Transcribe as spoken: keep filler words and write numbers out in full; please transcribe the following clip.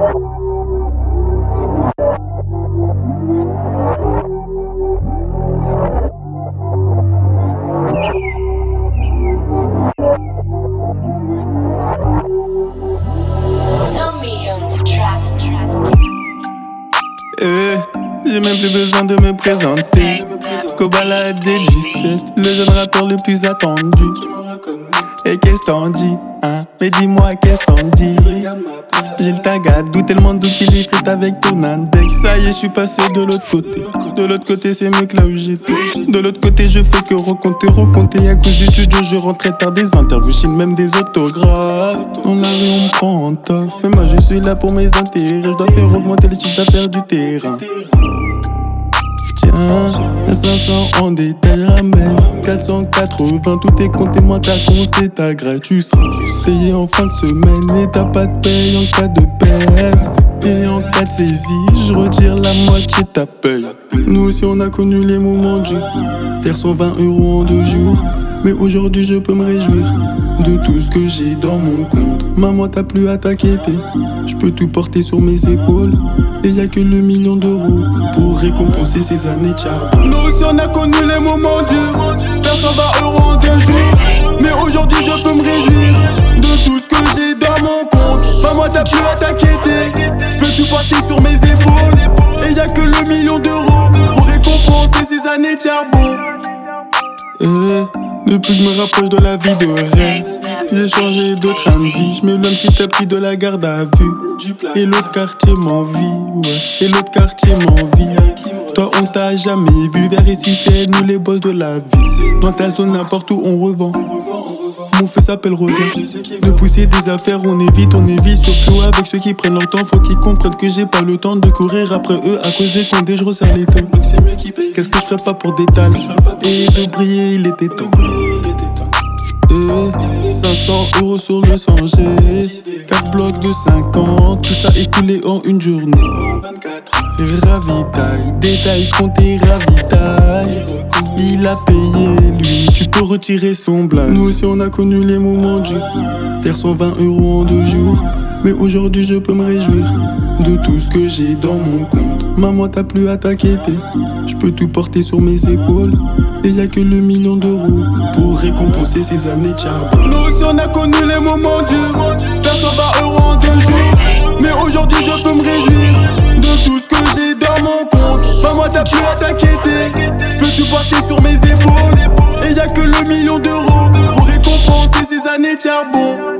Eh, j'ai même plus besoin de me présenter. Kobala D J sept, le jeune rappeur le plus attendu. Et qu'est-ce t'en dis, hein? Mais dis-moi qu'est-ce t'en dis. J'ai le tagadou, tellement doux qu'il est fait avec ton index. Ça y est, je suis passé de l'autre côté. De l'autre côté, c'est mieux que là où j'étais. De l'autre côté, je fais que recompter, recompter. À cause du studio, je rentrais tard des interviews, chine même des autographes. Dans la rue, on me prend en taf. Mais moi, je suis là pour mes intérêts. Je dois faire augmenter les chiffres d'affaires du terrain. Tiens, cinq cents en détail, ramène quatre cent quatre-vingts, tout est compté, moi ta con c'est ta gratuit. Tu seras payé en fin de semaine et t'as pas de paye en cas de perte. Et en cas de saisie, je retire la moitié de ta paye. Nous aussi on a connu les moments durs, faire cent vingt euros en deux jours. Mais aujourd'hui je peux me réjouir de tout ce que j'ai dans mon compte. Maman t'as plus à t'inquiéter, je peux tout porter sur mes épaules. Et y'a que le million d'euros pour récompenser ces années de charbon. Nous aussi on a connu les moments durs, faire cent vingt euros en deux jours. Mais aujourd'hui je peux me réjouir de tout ce que j'ai dans mon compte. Maman t'as plus à t'inquiéter, je peux tout porter sur mes épaules. Et y'a que le million d'euros pour récompenser ces années de charbon. Eh, depuis que je me rapproche de la vie de rêve, j'ai changé de train de vie, je m'éloigne petit à petit de la garde à vue. Et l'autre quartier m'envie, ouais, et l'autre quartier m'envie. Toi on t'a jamais vu, vers ici c'est nous les boss de la vie. Dans ta zone n'importe où on revend, mon feu s'appelle revient. De pousser des affaires on évite, on évite. Surtout avec ceux qui prennent leur temps, faut qu'ils comprennent que j'ai pas le temps de courir après eux. À cause des condés je resserre les taux. Qu'est-ce que je ferais pas pour des talents et de briller il était temps. Eh, cinq cents euros sur le cent G, quatre blocs de cinquante, tout ça écoulé en une journée. Ravitaille, détail compté, ravitaille. Il a payé lui, tu peux retirer son blaze. Nous aussi on a connu les moments durs, faire cent vingt euros en deux jours. Mais aujourd'hui je peux me réjouir de tout ce que j'ai dans mon compte. Maman t'as plus à t'inquiéter, je peux tout porter sur mes épaules. Et y'a que le million d'euros pour récompenser ces années de charbon. Nous aussi on a connu les moments durs, faire cent vingt euros en deux jours. Mais aujourd'hui je peux me réjouir de tout ce que j'ai dans mon compte. Maman t'as plus à t'inquiéter, je peux tout porter sur mes épaules. Et y'a que le million d'euros pour récompenser ces années de charbon.